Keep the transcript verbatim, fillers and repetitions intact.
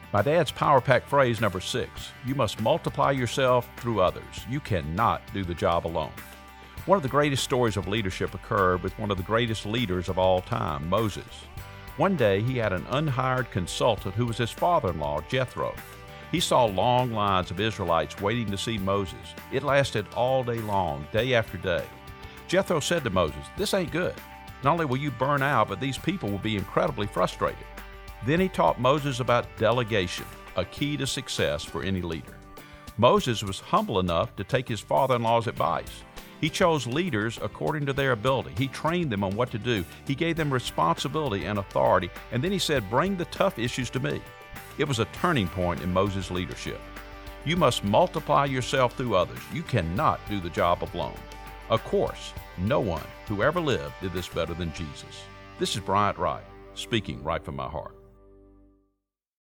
My dad's Power Pack phrase number six, you must multiply yourself through others. You cannot do the job alone. One of the greatest stories of leadership occurred with one of the greatest leaders of all time, Moses. One day he had an unhired consultant who was his father-in-law, Jethro. He saw long lines of Israelites waiting to see Moses. It lasted all day long, day after day. Jethro said to Moses, this ain't good. Not only will you burn out, but these people will be incredibly frustrated. Then he taught Moses about delegation, a key to success for any leader. Moses was humble enough to take his father-in-law's advice. He chose leaders according to their ability. He trained them on what to do. He gave them responsibility and authority, and then he said, bring the tough issues to me. It was a turning point in Moses' leadership. You must multiply yourself through others. You cannot do the job alone. Of course, no one who ever lived did this better than Jesus. This is Bryant Wright, speaking right from my heart.